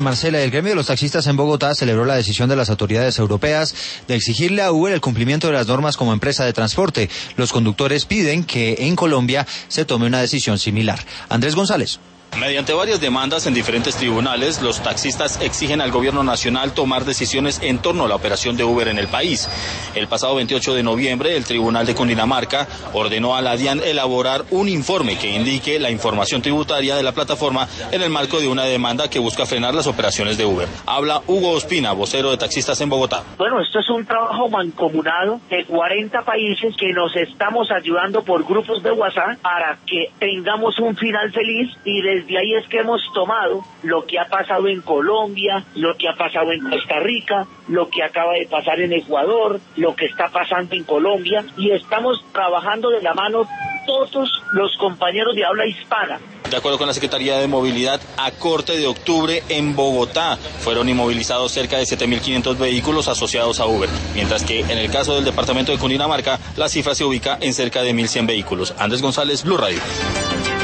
Marcela, el gremio de los taxistas en Bogotá celebró la decisión de las autoridades europeas de exigirle a Uber el cumplimiento de las normas como empresa de transporte. Los conductores piden que en Colombia se tome una decisión similar. Andrés González. Mediante varias demandas en diferentes tribunales, los taxistas exigen al gobierno nacional tomar decisiones en torno a la operación de Uber en el país. El pasado 28 de noviembre, el Tribunal de Cundinamarca ordenó a la DIAN elaborar un informe que indique la información tributaria de la plataforma en el marco de una demanda que busca frenar las operaciones de Uber. Habla Hugo Ospina, vocero de taxistas en Bogotá. Bueno, esto es un trabajo mancomunado de 40 países que nos estamos ayudando por grupos de WhatsApp para que tengamos un final feliz, y desde ahí es que hemos tomado lo que ha pasado en Colombia, lo que ha pasado en Costa Rica, lo que acaba de pasar en Ecuador, lo que está pasando en Colombia, y estamos trabajando de la mano todos los compañeros de habla hispana. De acuerdo con la Secretaría de Movilidad, a corte de octubre en Bogotá fueron inmovilizados cerca de 7.500 vehículos asociados a Uber, mientras que en el caso del departamento de Cundinamarca, la cifra se ubica en cerca de 1.100 vehículos. Andrés González, Blue Radio.